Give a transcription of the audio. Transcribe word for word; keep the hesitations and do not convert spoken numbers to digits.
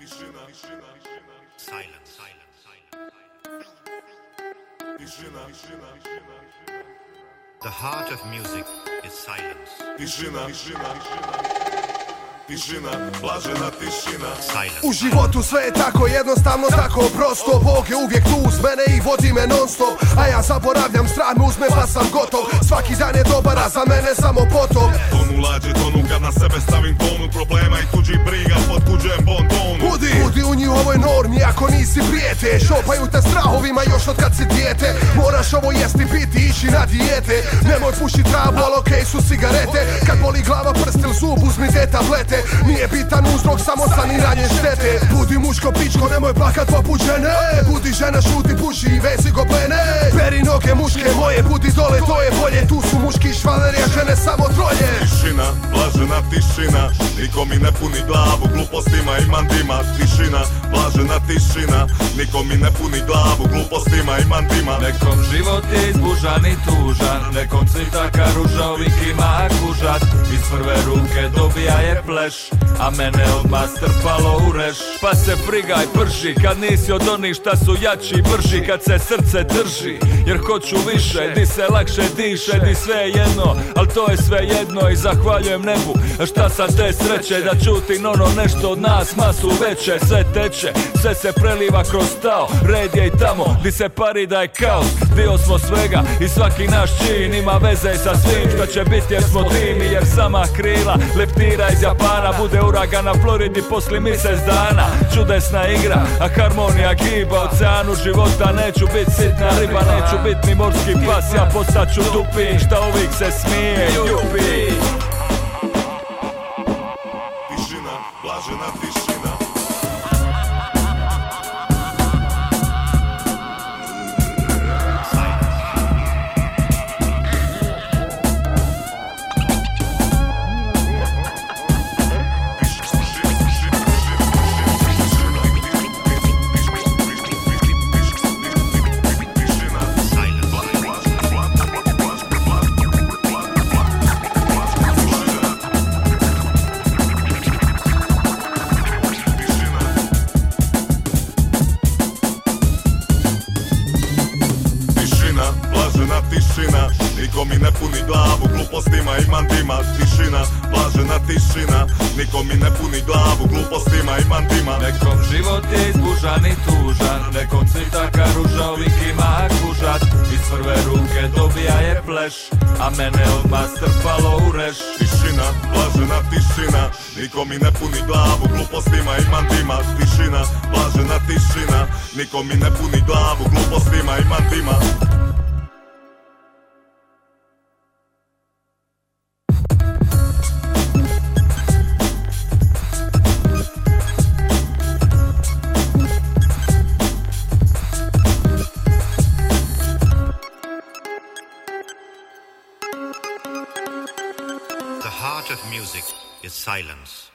Tišina. Silence. Silence. Tišina. The heart of music is silence. Tišina. Tišina, blažena tišina. Silence. U životu sve je tako jednostavno, tako prosto. Bog je uvijek tu uz mene i vodi me non stop. A ja zaboravljam, strah me uzme pa sam gotov. Svaki dan je dobar, a za mene samo potop. Tonu lađe, tonu kad na sebe stavim tonu problema i tuđi briga pod tuđem bon tonu. Budi, budi u njihovoj normi ako nisi prijete. Šopaju te strahovima još od kad si dijete. Moraš ovo jesti, piti, ići na dijete. Nemoj pušit travu, ali okej su cigarete. Kad boli glava, prst ili zub, uzmi te tablete. Nije bitan uzrok, samo saniranje štete. Budi muško pičko, nemoj plakat poput žene. Budi žena, šuti, puši i vezi gobene. Peri noge muške moje, budi dole, to je bolje. Tu su muški švalerija, žene samo troje. Tišina, blažena tišina. Niko mi ne puni glavu, glupostima i mandima. Tišina, blažena tišina. Niko mi ne puni glavu, glupostima i mandima. Nekom život je izbužan i tužan, nekom cvita ka ruža, uvijek ima kužat. Iz prve ruke dobija je pleš, a mene odmah strpalo u reš. Pa se frigaj prži, kad nisi od onih šta su jači i brži. Kad se srce drži, jer hoću više, di se lakše diše, di sve je jedno, al to je sve jedno. I zahvaljujem nebu, šta sad te sreće, da čutim ono nešto od nas masu veće. Sve teče, sve se preliva kroz tao, red je i tamo, di se pari da je kaos. Dio smo svega i svaki naš čin ima veze sa svim što će biti jer smo tim. Jer sama krila leptira iz Japana, bude uragan na Floridi posli mjesec dana. Čudesna igra, a harmonija giba. Oceanu života neću bit sitna riba, neću bit ni morski pas. Ja postaću dupin, šta uvijek se smije, ljubi. Tišina, blažena tišina. Blažena tišina, niko mi ne puni glavu, glupostima i mandima. Tišina, blažena tišina, niko mi ne puni glavu, glupostima i mandima. Nekom život je izbužan i tužan, nekom cvita ka ruža, uvijek ima kužat. Iz prve ruke dobija je pleš, a mene odmah strpalo u reš. Tišina, blažena tišina, niko mi ne puni glavu, glupostima i mandima. Tišina, blažena tišina, niko mi ne puni glavu, glupostima i mandima. The heart of music is silence.